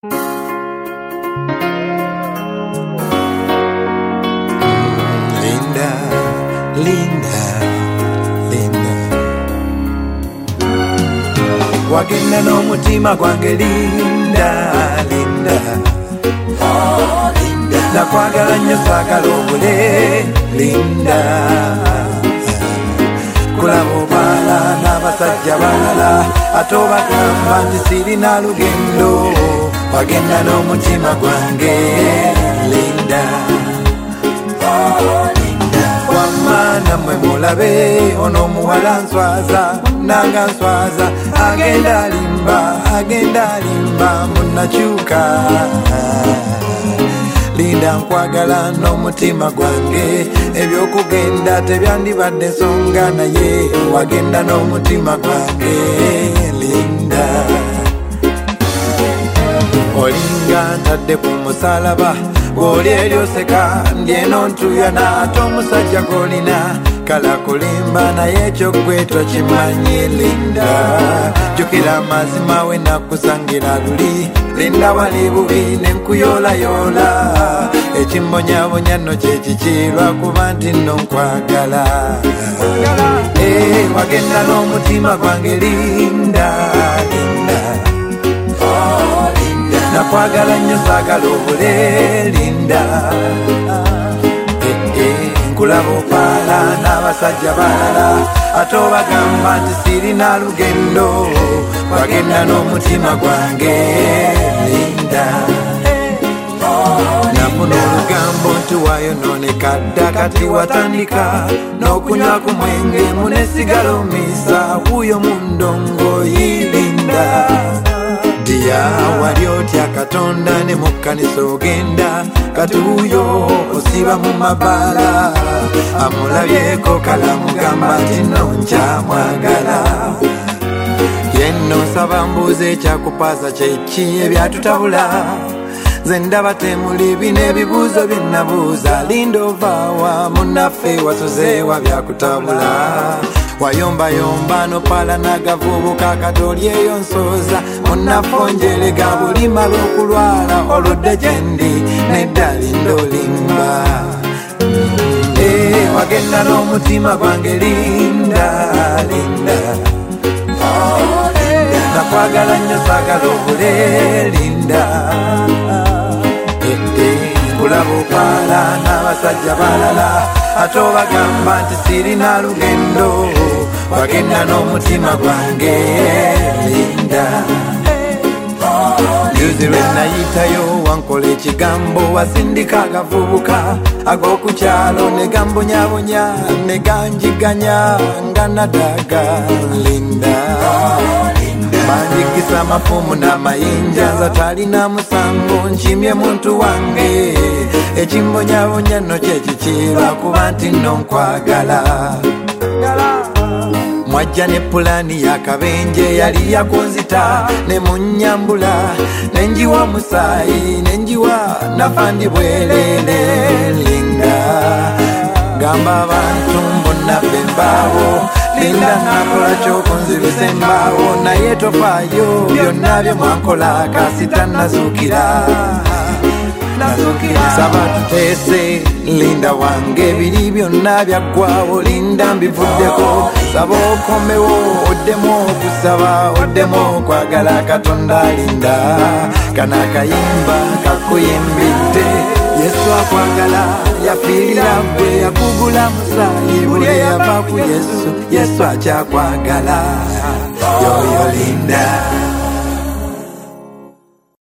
Linda, Linda, Linda. Wagenda n'omutima gwange Linda, Linda. Oh, Linda. Nakwagala nnyo saagala obule Linda. Kulaba obaala n'abasajja balala ate obagamba nti sirina lugendo. Wagenda n'omutima gwange Linda. Wamana mwe mulabe ono omuwala nswaza nanga nswaza agenda alimba munakyuka. Linda nkwagala n'omutima gwange ebyokugenda tebyandibadde nsonga naye wagenda n'omutima gwange Linda. Olinga ntadde ku musalaba bw'oli eryoseka ndyeno ntuyana ate omusajja golina kala kulimba naye ekyo gwe tokimanyi Linda. Jjukira amazima we nakusangira luli Linda wali bubi nenkuyoolayoola ekimbonyabonya nno kyekiki lwakuba nti nno nkwagala. Wagenda n'omutima gwange Linda, Linda. Nakwagala nnyo saagala obule Linda. Nkulaba opaala n'abasajja balala ate obagamba nti sirina lugendo. Wagenda n'omutima gwange Linda. Nafuna olugambo nti wayonooneka dda kati watandika n'okunywa ku mwenge munesigala omiisa wuuyo mu ndongoyi Linda. Diya wali otya Katonda ne mu kkanisa ogenda kati wuuyo osiba mu mabaala amulabyeko kalamugamba nti nno nkyamwagala. Yenno nsaba mbuuza ekyakupaasa kyeki ebyatutabula nze ndaba temuli bino ebibuuzo bye nabuuza. Linda ovaawa munnaffe wasuzeewa byakutabula. Wayombayomba n'opaala n'agavubuka katoli eyo nsooza munnaffe onjerega buli mala okulwala oludde gye ndi nedda Linda olimba. Wagenda n'omutima gwange Linda, Linda. Nakwagala nnyo saagala obule Linda. Nkulaba opaala n'abasajja balala ate obagamba nti sirina lugendo. Wagenda n'omutima gwange Linda. Juzi lwe nayitayo wankola ekigambo wasindika agavubuka ag'okukyalo ne gambonyabonya ne ganjiganya nga nadaga Linda. Banjigisa amafumu n'amayinja nza talina musango nkimye muntu wange ekimbonyabonya nno kyekiki lwakuba nti nno nkwagala. Mwajja ne pulaani y'akabenje yali yakunzita ne munnyambula nenjiwa omusaayi nenjiwa nafandi bwerere Linda. Gamba abantu mbonna bembaawo Linda nakola ky'okunzibisa embaawo naye tofaayo byonna bye mwankola kasita nazuukira. Saba tuteese Linda wange ebiri byonna byaggwawo Linda mbivuddeko. Saba okomewo oddemu okusaba oddemu okwagala Katonda Linda. Kana akayimba kakuyimbidde Yesu akwagala yafiirira gwe yakugula musaayi buli eyava ku Yesu Yesu akyakwagala yoyo Linda.